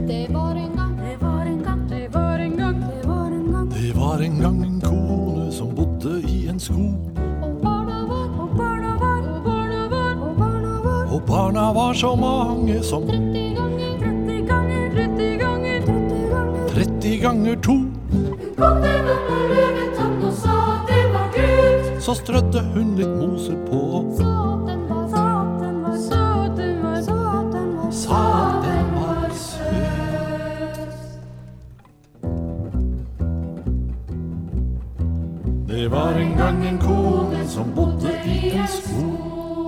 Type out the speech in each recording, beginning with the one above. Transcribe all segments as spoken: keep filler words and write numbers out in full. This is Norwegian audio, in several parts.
Det var en gang, det var en gang, det var en gang, det var en gang. Det var en gang en kone som bodde i en skog. Og barna var, og barna var, og barna var, og barna var. Og barna var så mange som tretti ganger, tretti ganger, tretti ganger, tretti ganger. tretti ganger to. Hun kom til mamma løvetann og sa at det var Gud. Så strødde hun litt mose på. Sa at den var, sa at den var, sa at den var, sa at den var, Sa at den var søt. Det var en gang en kone som bodde i en skog.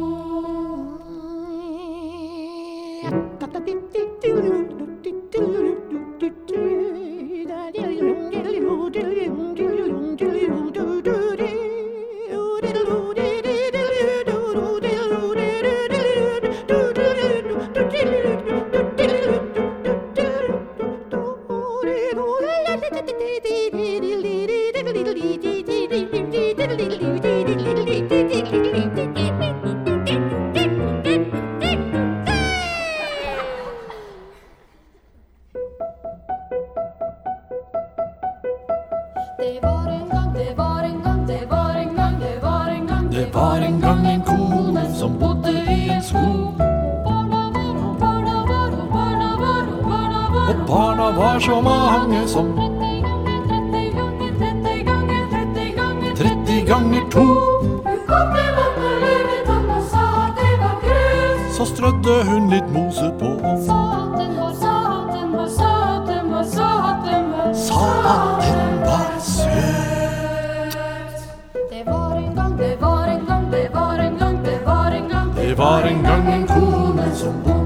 Det var en gang, det var en gang, det var en gang, det var en gang. Det var en gang en kone som bodde i en skog. Og barna var, og barna var, og barna var, og barna var. Og barna var så mange som tretti ganger, tretti ganger, tretti ganger, tretti ganger. tretti ganger to. Hun kom til mamma løvetann og sa at det var Gud. Så strødde hun litt mose på. Sa at den var, sa at den var, sa at den var, sa at den var, Sa at den var søt. Det var en gang, det var en gang, det var en gang, det var en gang. Det var en gang en kone som bodde